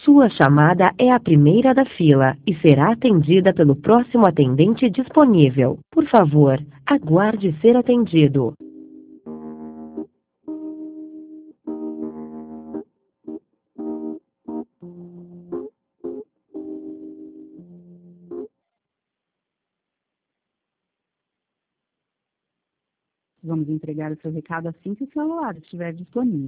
Sua chamada é a primeira da fila e será atendida pelo próximo atendente disponível. Por favor, aguarde ser atendido. Vamos entregar o seu recado assim que o celular estiver disponível.